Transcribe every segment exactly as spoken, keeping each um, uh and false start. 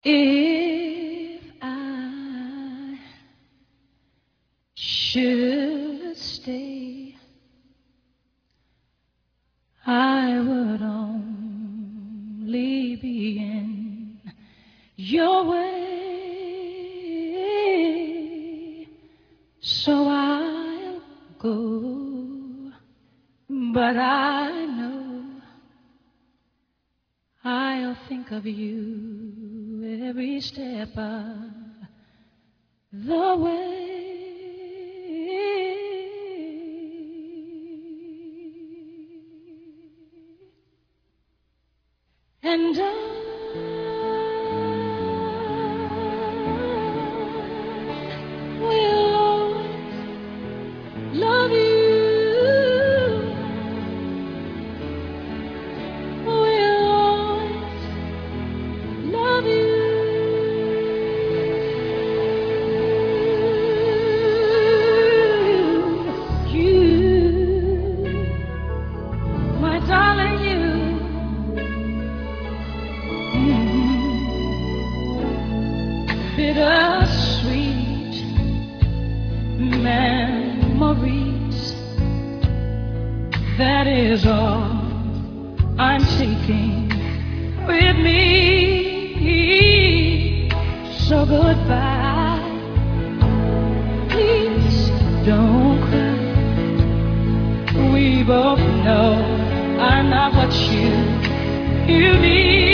If I should stay, I would only be in your way, so I'll go, but I know I'll think of you every step of the way. And I will always love you. Will always love you. You, my darling, you. Bittersweet memories, that is all I'm taking with me. So goodbye, please don't cry. We both know I'm not what you, you need.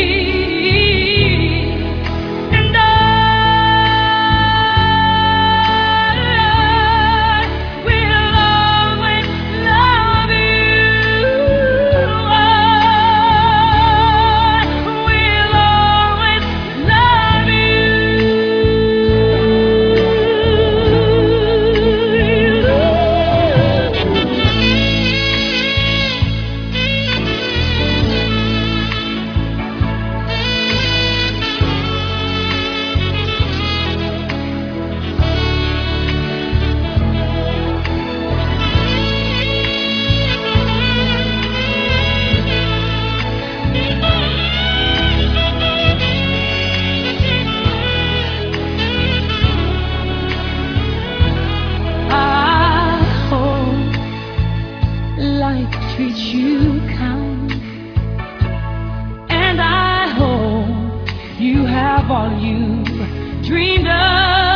Life treats you kind, and I hope you have all you dreamed of.